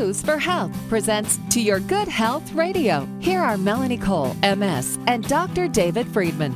Clues for Health presents To Your Good Health Radio. Here are Melanie Cole, MS, and Dr. David Friedman.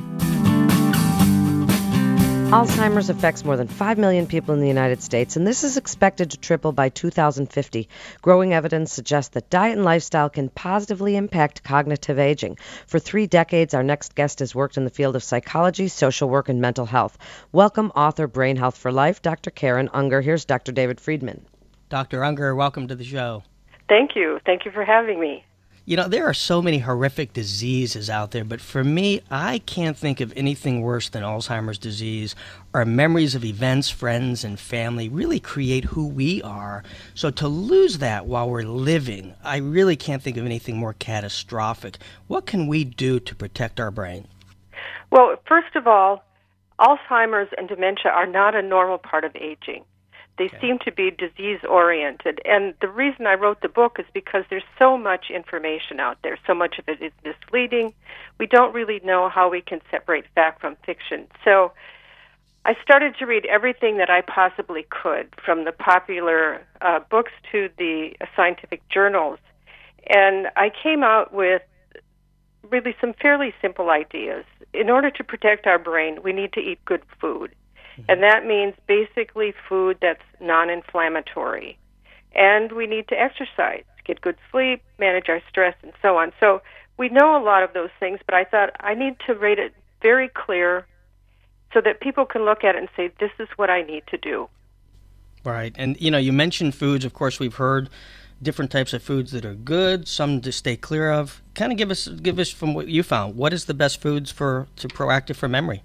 Alzheimer's affects more than 5 million people in the United States, and this is expected to triple by 2050. Growing evidence suggests that diet and lifestyle can positively impact cognitive aging. For 3 decades, our next guest has worked in the field of psychology, social work, and mental health. Welcome, author, Brain Health for Life, Dr. Karen Unger. Here's Dr. David Friedman. Dr. Unger, welcome to the show. Thank you. Thank you for having me. You know, there are so many horrific diseases out there, but for me, I can't think of anything worse than Alzheimer's disease. Our memories of events, friends, and family really create who we are. So to lose that while we're living, I really can't think of anything more catastrophic. What can we do to protect our brain? Well, first of all, Alzheimer's and dementia are not a normal part of aging. They seem to be disease-oriented. And the reason I wrote the book is because there's so much information out there. So much of it is misleading. We don't really know how we can separate fact from fiction. So I started to read everything that I possibly could, from the popular books to the scientific journals. And I came out with really some fairly simple ideas. In order to protect our brain, we need to eat good food. And that means basically food that's non-inflammatory. And we need to exercise, get good sleep, manage our stress, and so on. So we know a lot of those things, but I thought I need to rate it very clear so that people can look at it and say, this is what I need to do. Right. And, you know, you mentioned foods. Of course, we've heard different types of foods that are good, some to stay clear of. Kind of give us from what you found. What is the best foods to proactive for memory?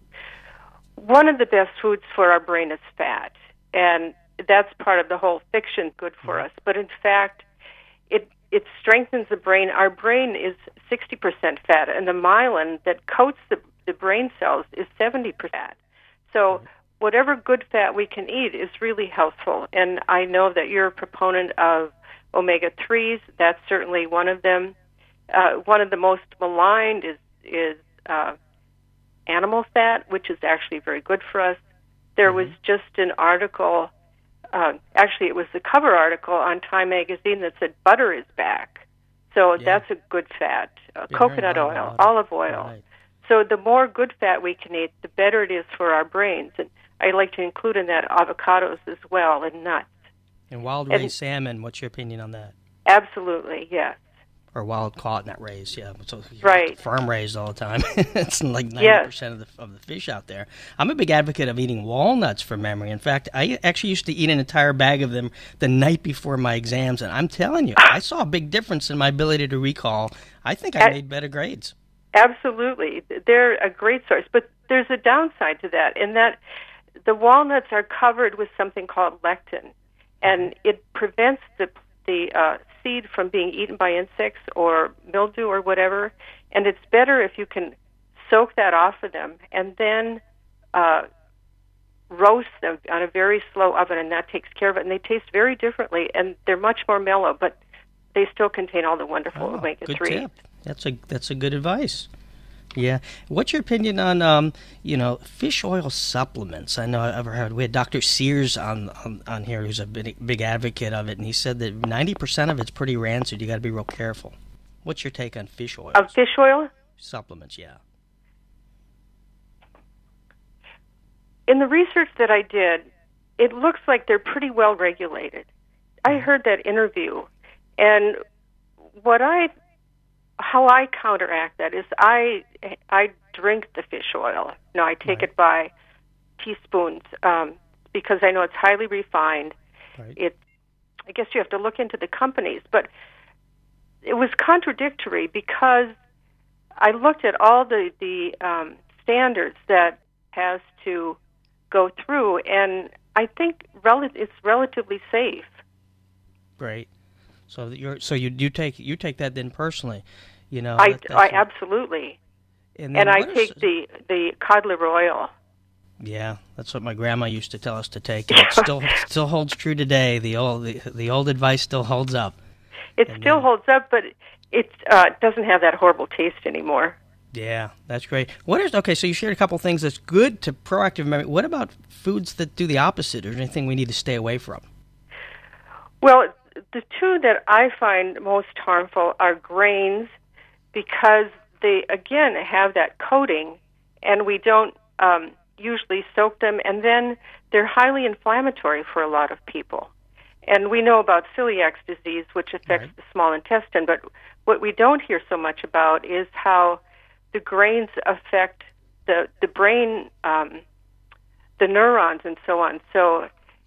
One of the best foods for our brain is fat, and that's part of the whole fiction good for us. But in fact, it strengthens the brain. Our brain is 60% fat, and the myelin that coats the brain cells is 70% fat. So whatever good fat we can eat is really helpful. And I know that you're a proponent of omega-3s. That's certainly one of them. One of the most maligned is animal fat, which is actually very good for us. There was just an article, actually it was the cover article on Time magazine that said butter is back. So that's a good fat. Coconut oil, olive oil. Right. So the more good fat we can eat, the better it is for our brains. And I like to include in that avocados as well, and nuts. And wild-raised salmon, what's your opinion on that? Absolutely, yes. Or wild caught, not raised, yeah. So right. Farm raised all the time. It's like 90% of the fish out there. I'm a big advocate of eating walnuts for memory. In fact, I actually used to eat an entire bag of them the night before my exams, and I'm telling you, I saw a big difference in my ability to recall. I think I made better grades. Absolutely. They're a great source, but there's a downside to that, in that the walnuts are covered with something called lectin, and it prevents the seed from being eaten by insects or mildew or whatever, and it's better if you can soak that off of them and then roast them on a very slow oven, and that takes care of it. And they taste very differently, and they're much more mellow, but they still contain all the wonderful omega-3. Good tip. That's a good advice. Yeah. What's your opinion on, fish oil supplements? I know I've heard, we had Dr. Sears on here who's a big advocate of it, and he said that 90% of it's pretty rancid. You got to be real careful. What's your take on fish oil? Of fish oil? Supplements, yeah. In the research that I did, it looks like they're pretty well regulated. I heard that interview, and how I counteract that is I drink the fish oil. No, I take it by teaspoons because I know it's highly refined. Right. I guess you have to look into the companies, but it was contradictory because I looked at all the standards that has to go through, and I think it's relatively safe. Great. So you take that then personally, I absolutely, and I take the cod liver oil. Yeah, that's what my grandma used to tell us to take, and it still holds true today. The old advice still holds up. It still holds up, but it doesn't have that horrible taste anymore. Yeah, that's great. So you shared a couple things that's good to proactive memory. What about foods that do the opposite, or anything we need to stay away from? Well, the two that I find most harmful are grains, because they, again, have that coating, and we don't usually soak them, and then they're highly inflammatory for a lot of people. And we know about celiac disease, which affects the small intestine, but what we don't hear so much about is how the grains affect the brain, the neurons, and so on. So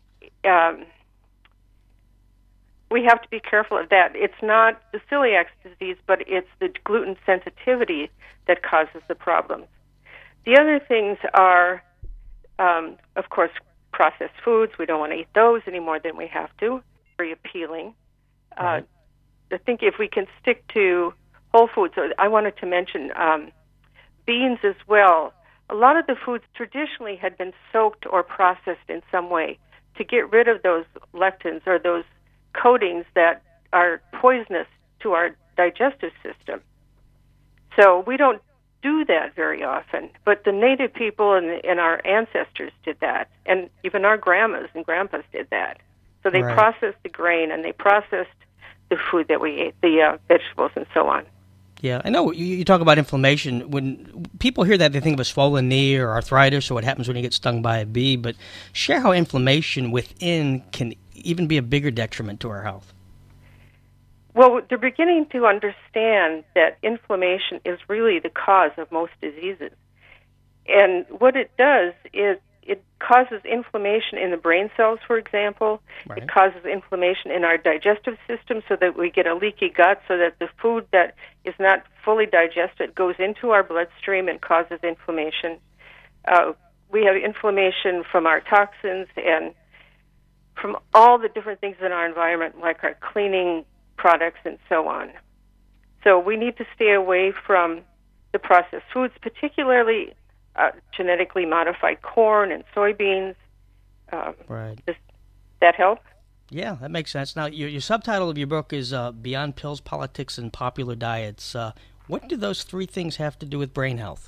we have to be careful of that. It's not the celiac disease, but it's the gluten sensitivity that causes the problems. The other things are, of course, processed foods. We don't want to eat those any more than we have to. Very appealing. I think if we can stick to whole foods, I wanted to mention beans as well. A lot of the foods traditionally had been soaked or processed in some way to get rid of those lectins or those coatings that are poisonous to our digestive system. So we don't do that very often, but the native people and our ancestors did that, and even our grandmas and grandpas did that. So they processed the grain, and they processed the food that we ate, the vegetables and so on. Yeah, I know you talk about inflammation. When people hear that, they think of a swollen knee or arthritis or what happens when you get stung by a bee, but share how inflammation within can even be a bigger detriment to our health. Well, they're beginning to understand that inflammation is really the cause of most diseases. And what it does is it causes inflammation in the brain cells, for example. It causes inflammation in our digestive system so that we get a leaky gut, so that the food that is not fully digested goes into our bloodstream and causes inflammation. We have inflammation from our toxins and from all the different things in our environment, like our cleaning products and so on. So we need to stay away from the processed foods, particularly genetically modified corn and soybeans. Does that help? Yeah, that makes sense. Now, your subtitle of your book is Beyond Pills, Politics, and Popular Diets. What do those three things have to do with brain health?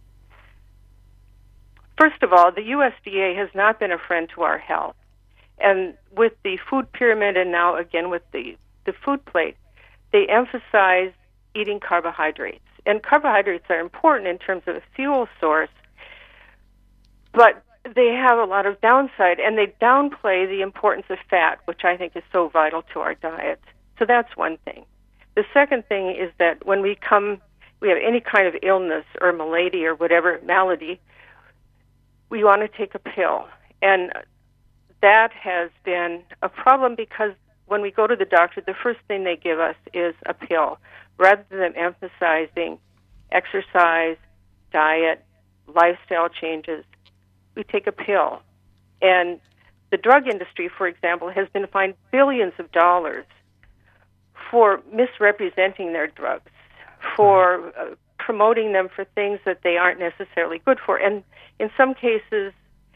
First of all, the USDA has not been a friend to our health. And with the food pyramid and now again with the food plate, they emphasize eating carbohydrates. And carbohydrates are important in terms of a fuel source, but they have a lot of downside, and they downplay the importance of fat, which I think is so vital to our diet. So that's one thing. The second thing is that when we have any kind of illness or malady or whatever malady, we want to take a pill. And that has been a problem because when we go to the doctor, the first thing they give us is a pill, rather than emphasizing exercise, diet, lifestyle changes. We take a pill. And the drug industry, for example, has been fined billions of dollars for misrepresenting their drugs, for promoting them for things that they aren't necessarily good for, and in some cases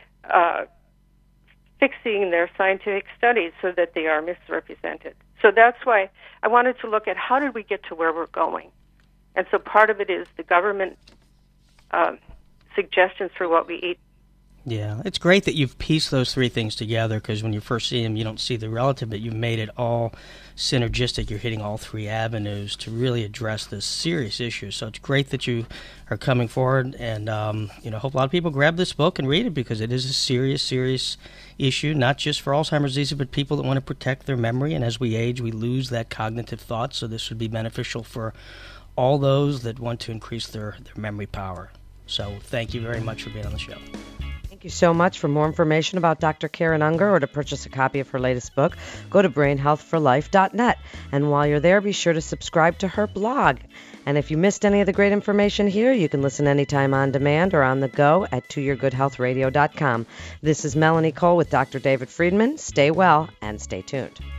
fixing their scientific studies so that they are misrepresented. So that's why I wanted to look at how did we get to where we're going. And so part of it is the government suggestions for what we eat. Yeah, it's great that you've pieced those three things together, because when you first see them, you don't see the relative, but you've made it all synergistic. You're hitting all three avenues to really address this serious issue. So it's great that you are coming forward, and hope a lot of people grab this book and read it, because it is a serious, serious issue, not just for Alzheimer's disease, but people that want to protect their memory. And as we age, we lose that cognitive thought. So this would be beneficial for all those that want to increase their memory power. So thank you very much for being on the show. Thank you so much. For more information about Dr. Karen Unger or to purchase a copy of her latest book, go to brainhealthforlife.net. And while you're there, be sure to subscribe to her blog. And if you missed any of the great information here, you can listen anytime on demand or on the go at toyourgoodhealthradio.com. This is Melanie Cole with Dr. David Friedman. Stay well and stay tuned.